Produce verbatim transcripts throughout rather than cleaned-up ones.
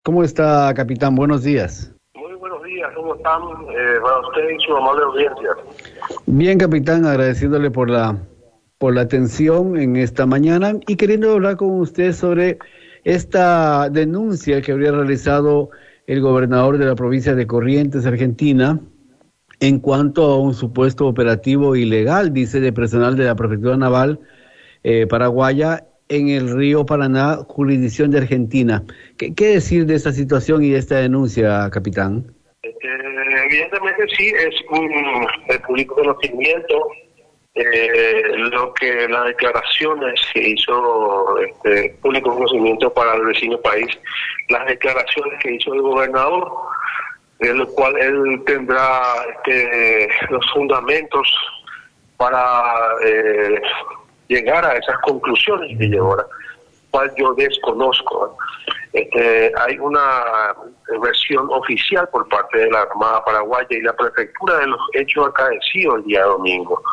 ¿Cómo está, capitán? Buenos días. Muy buenos días, ¿cómo están? Eh, para usted y su amable audiencia. Bien, capitán, agradeciéndole por la, por la atención en esta mañana y queriendo hablar con usted sobre esta denuncia que habría realizado el gobernador de la provincia de Corrientes, Argentina, en cuanto a un supuesto operativo ilegal, dice, de personal de la Prefectura Naval eh, Paraguaya en el río Paraná, jurisdicción de Argentina. ¿Qué, qué decir de esta situación y de esta denuncia, capitán? Este, evidentemente sí, es un de público conocimiento eh, lo que las declaraciones que hizo este, público conocimiento para el vecino país, las declaraciones que hizo el gobernador, en lo cual él tendrá este, los fundamentos para eh, llegar a esas conclusiones que llegó ahora, cual yo desconozco. Este, hay una versión oficial por parte de la Armada Paraguaya y la Prefectura de los hechos acaecidos el día domingo.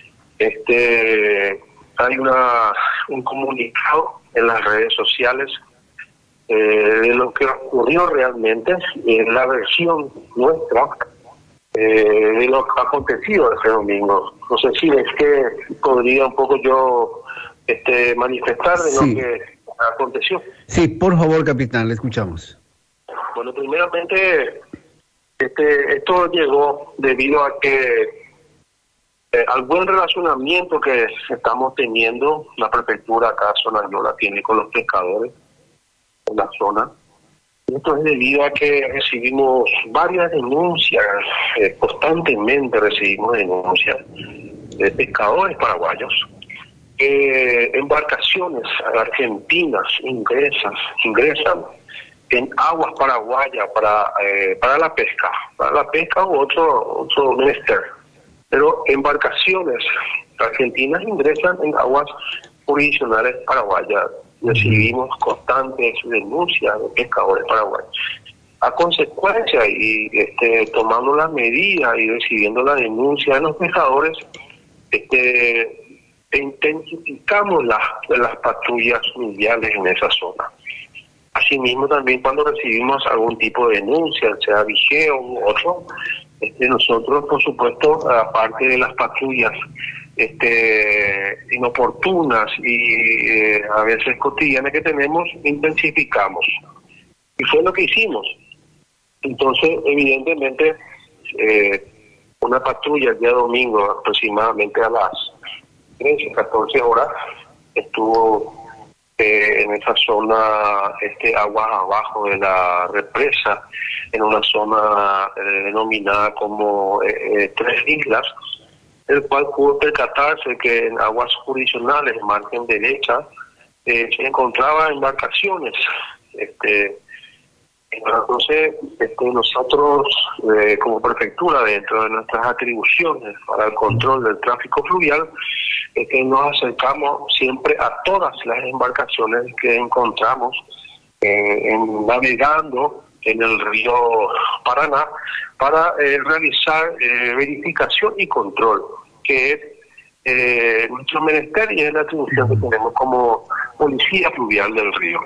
Este, hay una un comunicado en las redes sociales eh, de lo que ocurrió realmente, en la versión nuestra eh, de lo que ha acontecido ese domingo. No sé si es que podría un poco yo este, manifestar de Sí. lo que aconteció. Sí, por favor, capitán, le escuchamos. Bueno, primeramente, este, esto llegó debido a que eh, al buen relacionamiento que estamos teniendo, la prefectura acá, zona la tiene con los pescadores en la zona. Esto es debido a que recibimos varias denuncias, eh, constantemente recibimos denuncias de pescadores paraguayos. Eh, embarcaciones argentinas ingresan, ingresan en aguas paraguayas para eh, para la pesca, para la pesca u otro otro menester. Pero embarcaciones argentinas ingresan en aguas jurisdiccionales paraguayas. Recibimos constantes denuncias de pescadores paraguayos. A consecuencia y este, tomando las medidas y recibiendo la denuncia de los pescadores, este intensificamos las, las patrullas fluviales en esa zona. Asimismo, también cuando recibimos algún tipo de denuncia, sea vigeo u otro, este, nosotros, por supuesto, aparte de las patrullas este, inoportunas y eh, a veces cotidianas que tenemos, intensificamos. Y fue lo que hicimos. Entonces, evidentemente, eh, una patrulla el día domingo, aproximadamente a las trece, catorce horas, estuvo eh, en esa zona, este aguas abajo de la represa, en una zona eh, denominada como eh, eh, Tres Islas, el cual pudo percatarse que en aguas jurisdiccionales, margen derecha, eh, se encontraban embarcaciones. Este, Entonces, este, nosotros, eh, como prefectura, dentro de nuestras atribuciones para el control del tráfico fluvial, es que nos acercamos siempre a todas las embarcaciones que encontramos eh, en, navegando en el río Paraná para eh, realizar eh, verificación y control, que es eh, nuestro menester y es la atribución que tenemos como policía fluvial del río.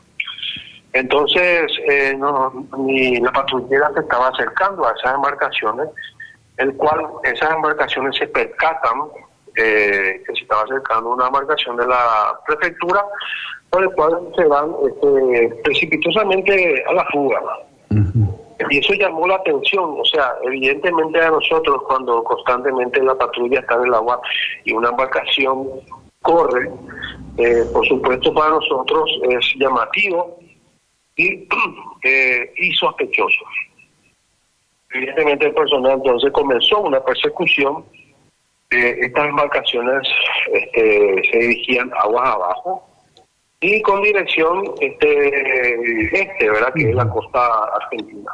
Entonces, eh, no, ni la patrullera se estaba acercando a esas embarcaciones, el cual esas embarcaciones se percatan eh, que se estaba acercando una embarcación de la prefectura, por el cual se van este, precipitosamente a la fuga. Uh-huh. Y eso llamó la atención, o sea, evidentemente a nosotros cuando constantemente la patrulla está en el agua y una embarcación corre, eh, por supuesto para nosotros es llamativo y, eh, y sospechoso. Evidentemente el personal entonces comenzó una persecución. Eh, estas embarcaciones este, se dirigían aguas abajo y con dirección este, este, ¿verdad? Que es la costa argentina.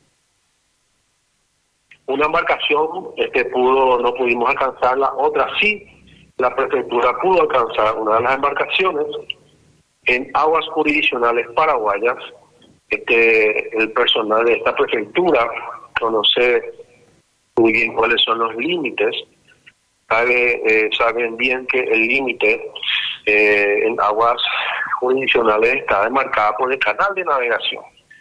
Una embarcación este, pudo, no pudimos alcanzarla, otra sí, la prefectura pudo alcanzar una de las embarcaciones en aguas jurisdiccionales paraguayas. Este, el personal de esta prefectura conoce muy bien cuáles son los límites, sabe, eh, saben bien que el límite eh, en aguas jurisdiccionales está demarcada por el canal de navegación.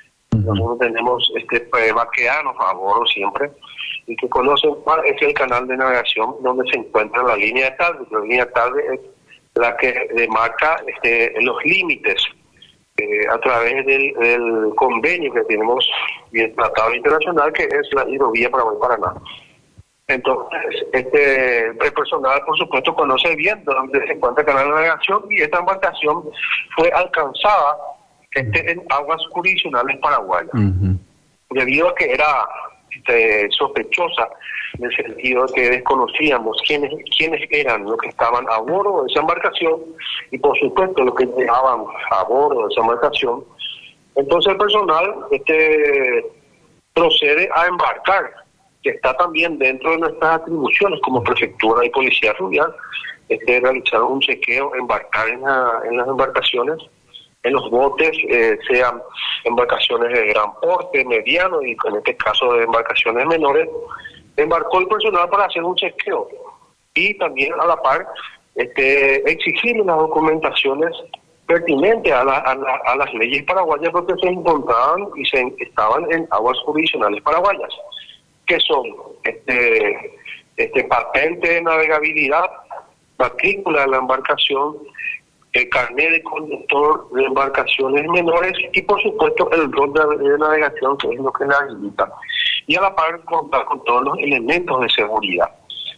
Nosotros tenemos este pues, vaqueanos a bordo siempre, y que conocen cuál es el canal de navegación donde se encuentra la línea de tarde. La línea de tarde es la que demarca este, los límites eh, a través del, del convenio que tenemos y el tratado internacional, que es la hidrovía Paraguay-Paraná. Entonces, este el personal, por supuesto, conoce bien dónde se encuentra el canal de navegación, y esta embarcación fue alcanzada este, en aguas jurisdiccionales paraguayas, uh-huh. debido a que era este, sospechosa, en el sentido de que desconocíamos quiénes quiénes eran los que estaban a bordo de esa embarcación, y por supuesto los que llegaban a bordo de esa embarcación. Entonces el personal este procede a embarcar, que está también dentro de nuestras atribuciones como prefectura y policía fluvial, este, realizar un chequeo, embarcar en, la, en las embarcaciones, en los botes, eh, sean embarcaciones de gran porte, mediano, y en este caso de embarcaciones menores. Embarcó el personal para hacer un chequeo y también a la par este, exigir las documentaciones pertinentes a, la, a, la, a las leyes paraguayas, porque se encontraban y se estaban en aguas jurisdiccionales paraguayas, que son este, este patente de navegabilidad, matrícula de la embarcación, el carnet de conductor de embarcaciones menores y por supuesto el rol de, de navegación, que es lo que la habilita, y a la par contar con todos los elementos de seguridad.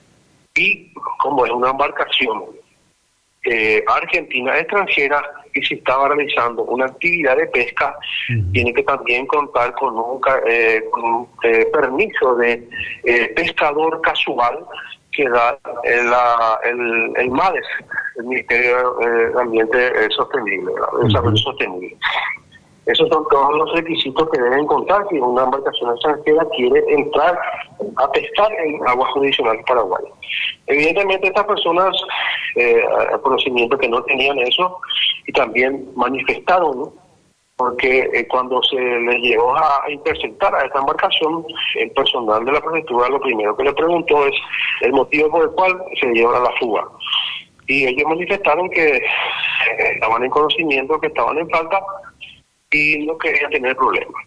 Y como es una embarcación eh, argentina extranjera y se estaba realizando una actividad de pesca, uh-huh. tiene que también contar con un, eh, con un eh, permiso de eh, pescador casual que da el, la, el, el MADES, el Ministerio eh, de Ambiente eh, Sostenible, de Desarrollo uh-huh. Sostenible. Esos son todos los requisitos que deben contar si una embarcación extranjera quiere entrar a pescar en aguas jurisdiccionales paraguayas. Evidentemente estas personas, eh, conocimiento que no tenían eso, y también manifestaron, ¿no? Porque eh, cuando se les llegó a interceptar a esta embarcación, el personal de la prefectura lo primero que le preguntó es el motivo por el cual se llevó a la fuga. Y ellos manifestaron que eh, estaban en conocimiento, que estaban en falta, y no querían tener problemas.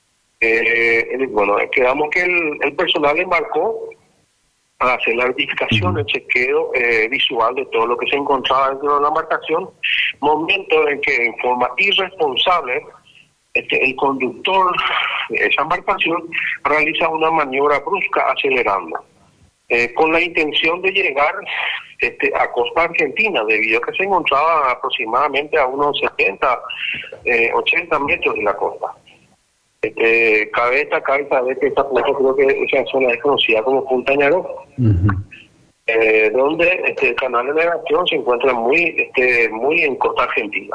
Eh, bueno, quedamos que el, el personal embarcó para hacer la verificación, el chequeo eh, visual de todo lo que se encontraba dentro de la embarcación, momento en que en forma irresponsable este, el conductor de esa embarcación realiza una maniobra brusca acelerando, eh, con la intención de llegar este, a costa argentina, debido a que se encontraba aproximadamente a unos setenta, eh, ochenta metros de la costa. Este, cabe destacar y saber que esta plaza, creo que esa zona es conocida como Punta Ñaró, uh-huh. eh, donde este, el canal de navegación se encuentra muy este, muy en costa argentina.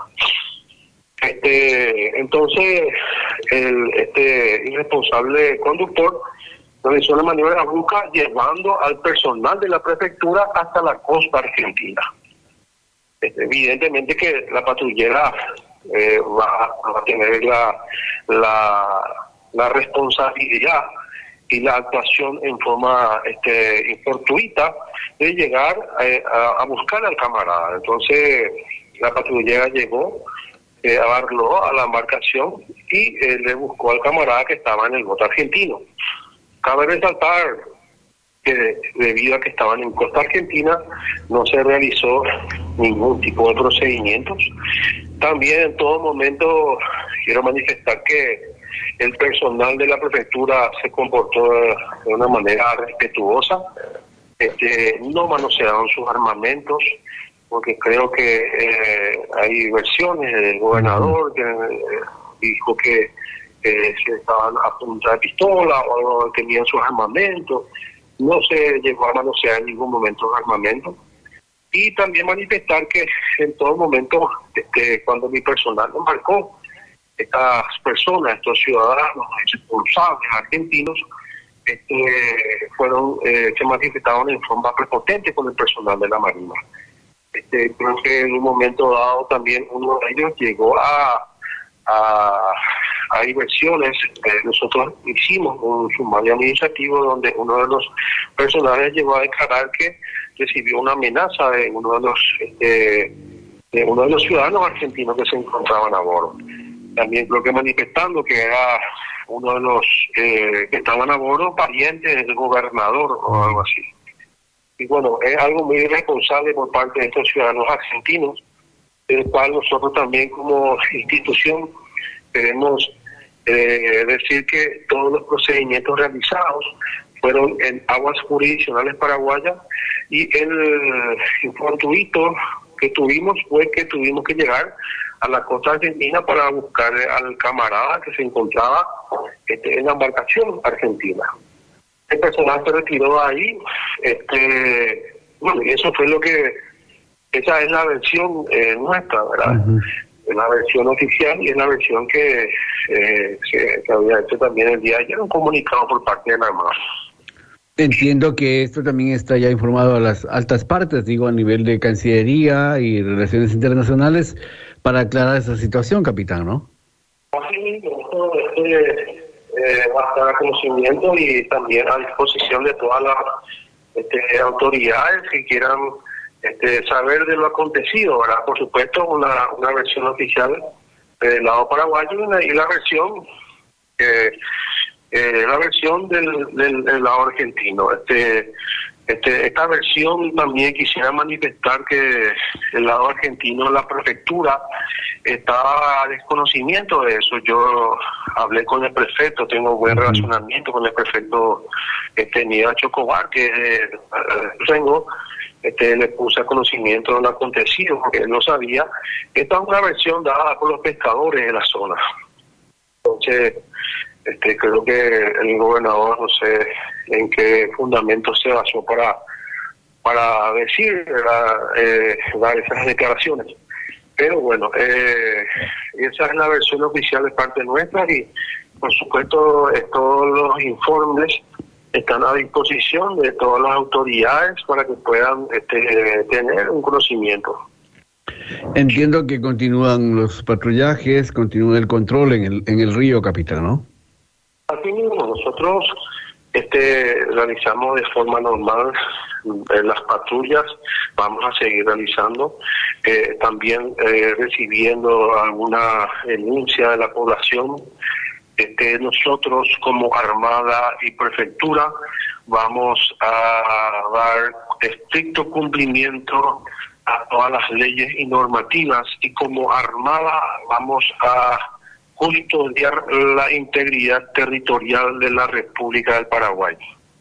Este, entonces, el este irresponsable conductor realizó una maniobra brusca llevando al personal de la prefectura hasta la costa argentina. Este, evidentemente que la patrullera eh, va, va a tener la, la, la responsabilidad y la actuación en forma este, fortuita de llegar eh, a, a buscar al camarada. Entonces la patrullera llegó, eh, abarló a la embarcación y eh, le buscó al camarada que estaba en el bote argentino. Cabe resaltar que debido a que estaban en costa argentina no se realizó ningún tipo de procedimientos. También en todo momento quiero manifestar que el personal de la prefectura se comportó de una manera respetuosa, este, no manosearon sus armamentos, porque creo que eh, hay versiones del gobernador que eh, dijo que eh, se estaban a punta de pistola o tenían sus armamentos. No se llegó a manosear en ningún momento los armamentos. Y también manifestar que en todo momento, este, cuando mi personal embarcó, estas personas, estos ciudadanos responsables argentinos, este, fueron eh, se manifestaron en forma prepotente con el personal de la Marina. Este, creo que en un momento dado también uno de ellos llegó a a hay versiones, eh, nosotros hicimos un sumario administrativo donde uno de los personajes llegó a declarar que recibió una amenaza de uno de los eh, de uno de los ciudadanos argentinos que se encontraban a bordo. también creo que manifestando que era uno de los eh, que estaban a bordo parientes del gobernador o algo así. Y bueno, es algo muy irresponsable por parte de estos ciudadanos argentinos, del cual nosotros también como institución queremos eh, decir que todos los procedimientos realizados fueron en aguas jurisdiccionales paraguayas, y el fortuito que tuvimos fue que tuvimos que llegar a la costa argentina para buscar al camarada que se encontraba este, en la embarcación argentina. El personal se retiró ahí, este, bueno, y eso fue lo que, esa es la versión eh, nuestra, ¿verdad? Uh-huh. Es la versión oficial y es la versión que eh, se, se había hecho también el día de ayer, un comunicado por parte de la Armada. Entiendo que esto también está ya informado a las altas partes, digo, a nivel de Cancillería y Relaciones Internacionales, para aclarar esa situación, capitán, ¿no? Así, esto este, eh, va a estar a conocimiento y también a disposición de todas las este, autoridades que quieran este, saber de lo acontecido, ¿verdad? Por supuesto, una, una versión oficial del lado paraguayo y, una, y la versión eh, eh, la versión del, del, del lado argentino. Este, este, esta versión también quisiera manifestar que el lado argentino, la prefectura, estaba a desconocimiento de eso. Yo hablé con el prefecto, tengo buen relacionamiento con el prefecto este, Nida Chocobar, que eh, tengo, este, le puse a conocimiento de lo acontecido, porque él no sabía. Esta es una versión dada por los pescadores de la zona. Entonces, este, creo que el gobernador, no sé en qué fundamento se basó para para decir la, eh, dar esas declaraciones. Pero bueno, eh, esa es la versión oficial de parte nuestra y por supuesto eh, todos los informes están a disposición de todas las autoridades para que puedan este, tener un conocimiento. Entiendo que continúan los patrullajes, continúa el control en el en el río, capitán, ¿no? Así mismo, nosotros este, realizamos de forma normal eh, las patrullas, vamos a seguir realizando, eh, también eh, recibiendo alguna denuncia de la población. Este, nosotros como Armada y Prefectura vamos a dar estricto cumplimiento a todas las leyes y normativas, y como Armada vamos a custodiar la integridad territorial de la República del Paraguay.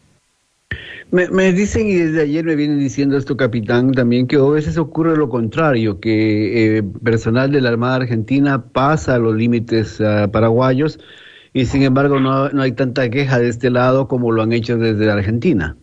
Me, me dicen, y desde ayer me vienen diciendo esto, capitán, también que a veces ocurre lo contrario, que eh, personal de la Armada Argentina pasa los límites uh, paraguayos y sin embargo no, no hay tanta queja de este lado como lo han hecho desde la Argentina.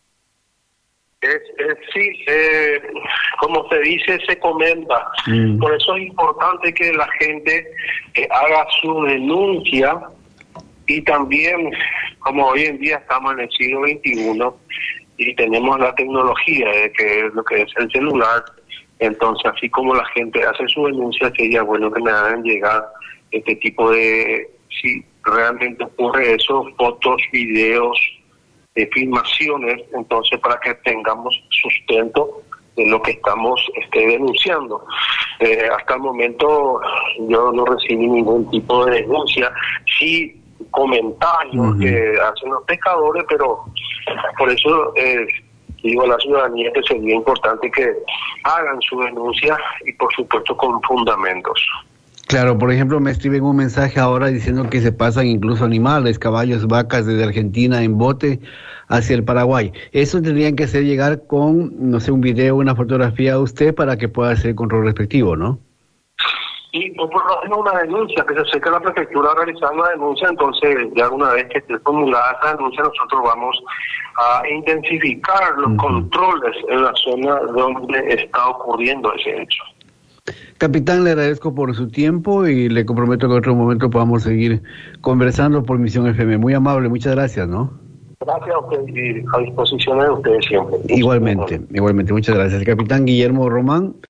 Es, es, sí, eh, como se dice, se comenta. Mm. Por eso es importante que la gente eh, haga su denuncia, y también, como hoy en día estamos en el siglo veintiuno y tenemos la tecnología de que es lo que es el celular, entonces así como la gente hace su denuncia, sería bueno que me hagan llegar este tipo de, si realmente ocurre eso, fotos, videos, de filmaciones, entonces para que tengamos sustento de lo que estamos este, denunciando. Eh, hasta el momento yo no recibí ningún tipo de denuncia, sí comentarios uh-huh. que hacen los pescadores, pero por eso eh, digo a la ciudadanía que sería importante que hagan su denuncia y por supuesto con fundamentos. Claro, por ejemplo, me escriben un mensaje ahora diciendo que se pasan incluso animales, caballos, vacas desde Argentina en bote hacia el Paraguay. Eso tendrían que hacer llegar con, no sé, un video, una fotografía a usted para que pueda hacer el control respectivo, ¿no? Y por lo menos una denuncia, que se sé que la prefectura va a realizar una denuncia, entonces ya una vez que esté formulada esa denuncia, nosotros vamos a intensificar los uh-huh. controles en la zona donde está ocurriendo ese hecho. Capitán, le agradezco por su tiempo y le comprometo que en otro momento podamos seguir conversando por Misión F M. Muy amable, muchas gracias, ¿no? Gracias a usted y a disposición de ustedes siempre. Igualmente, igualmente, muchas gracias. El capitán Guillermo Román.